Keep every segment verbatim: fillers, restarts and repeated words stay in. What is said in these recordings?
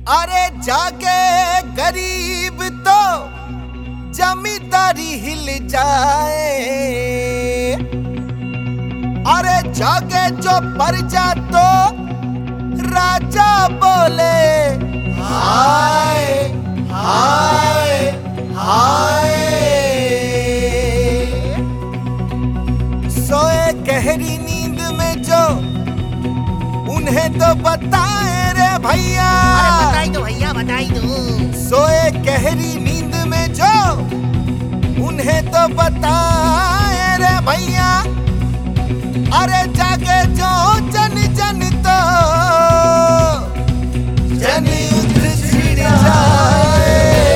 अरे जागे गरीब तो जमींदारी हिल जाए, अरे जागे जो प्रजा तो राजा बोले हाय हाय हाय। सोए गहरी नींद में जो उन्हें तो बताए रे भैया, बताई दो भैया बताई दो। सोए गहरी नींद में जो उन्हें तो बताए रे भैया, अरे जागे जो जन जन तो जन युद्ध छिड़ जाए।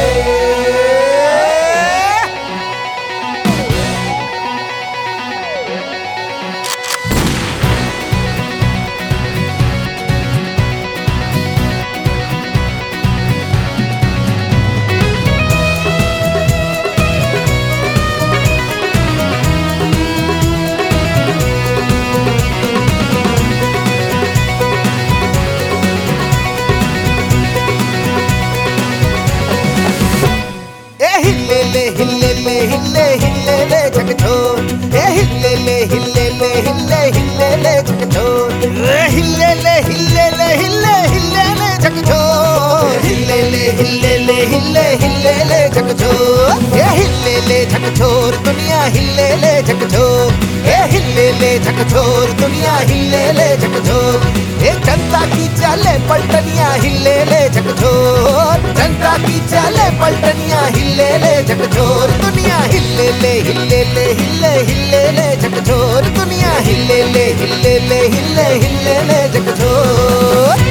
हिले ले हिले ले हिले हिले ले झकझोर, ए हिले ले हिले ले हिले हिले ले झकझोर, ए हिले ले हिले ले हिले हिले ले झकझोर, हिले ले हिले ले हिले हिले ले झकझोर, ए हिले ले झकझोर दुनिया हिले ले झकझोर, ए हिले ले झकझोर दुनिया हिले ले झकझोर, ए जनता की चाले पलटनिया हिले ले झकझोर, जनता की चाले पलटनिया हिले ले झकझोर, दुनिया हिले ले हिले ले हिले हिले ले झकझोर, दुनिया हिले ले हिले ले हिले हिले ले झकझोर।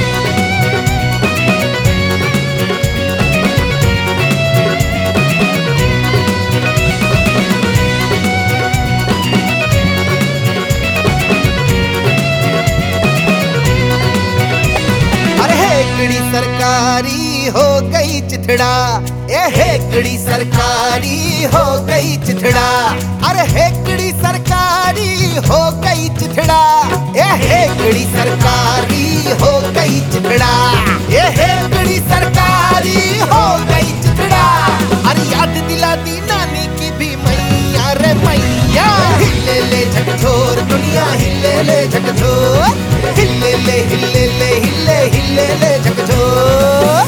सरकारी हो गई चिथड़ा, ए हेकड़ी सरकारी हो गई चिथड़ा, अरे हेकड़ी सरकारी हो गई चिथड़ा, ए हेकड़ी सरकारी हो गई चिथड़ा, ए हेकड़ी सरकारी हो गई चिथड़ा, अरे याद दिला दी नानी की भी मैया रे मैया, हिले ले झकझोर दुनिया हिले ले झकझोर, हिले ले हिले ले हिले हिले ले झकझोर।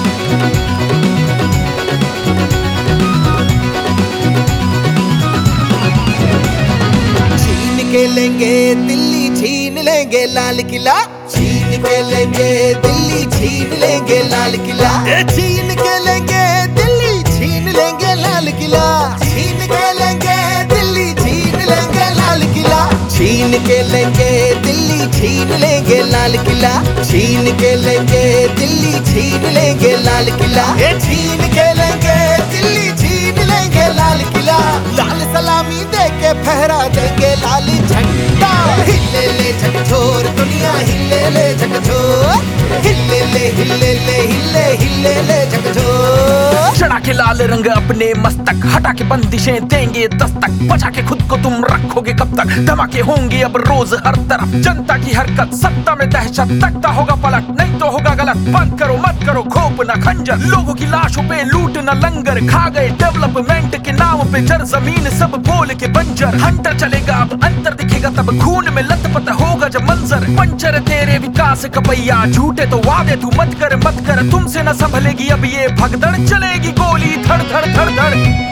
छीन के लेंगे दिल्ली छीन लेंगे लाल किला, छीन के लेंगे दिल्ली छीन लेंगे लाल किला, छीन के लेंगे दिल्ली छीन लेंगे लाल किला, छीन के लेंगे दिल्ली छीन लेंगे लाल किला, छीन के लेंगे दिल्ली छीन लेंगे लाल किला, छीन के लेंगे दिल्ली छीन लेंगे लाल किला, छीन के लेंगे दिल्ली छीन लेंगे लाल किला, लाल सलामी दे के फहरा देंगे लाल झंडा, हिले ले झकझोर दुनिया हिले ले झकझोर, हिले ले हिले ले हिले हिले ले झकझोर। चढ़ा के लाल रंग अपने मस्तक, हटा के बंदिशें देंगे दस्तक, बचा के खुद को तुम रखोगे कब तक, धमाके होंगे अब रोज हर तरफ, जनता की हरकत सत्ता में दहशत, तकता होगा पलट नहीं तो होगा गलत, बंद करो मत करो खोप न खंजर, लोगों की लाशों पे लूट न लंगर, खा गए डेवलपमेंट के नाम पे जर जमीन सब बोल के बंजर, हंटर चलेगा अब अंतर दिखेगा तब, खून में लथपथ होगा जब मंजर, पंचर तेरे विकास का पहिया, झूठे तो वादे तू मत कर मत कर, तुमसे न संभलेगी अब ये भगदड़, चलेगी गोली धड़ धड़ धड़ धड़।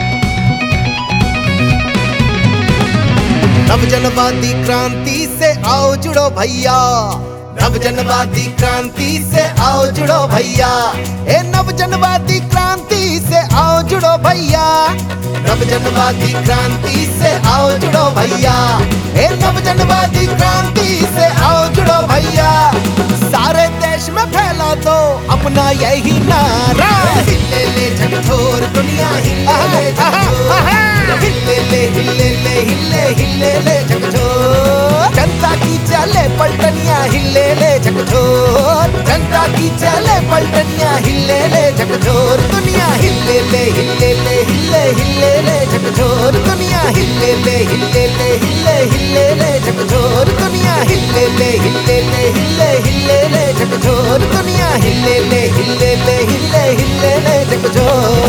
नवजनवादी क्रांति से आओ जुड़ो भैया, नवजनवादी क्रांति से आओ जुड़ो भैया, ए नवजनवादी क्रांति से आओ जुड़ो भैया, नवजनवादी क्रांति से आओ जुड़ो भैया, ए नवजनवादी क्रांति से आओ जुड़ो भैया, सारे देश में फैला दो अपना यही नारा, हिले ले झकझोर दुनिया हिले ले झकझोर, हिले ले हिले ले हिले हिले ले झकझोर, जनता की चाले पलटनिया हिले ले झकझोर, जनता की चले पलटनिया, हिले ले झकझोर दुनिया, हिले ले हिले ले हिले हिले ले झकझोर दुनिया, हिले ले हिले ले हिले हिले ले झकझोर दुनिया, हिले ले हिले ले हिले हिले ले झकझोर दुनिया, हिले ले हिले ले हिले हिले ले झकझोर।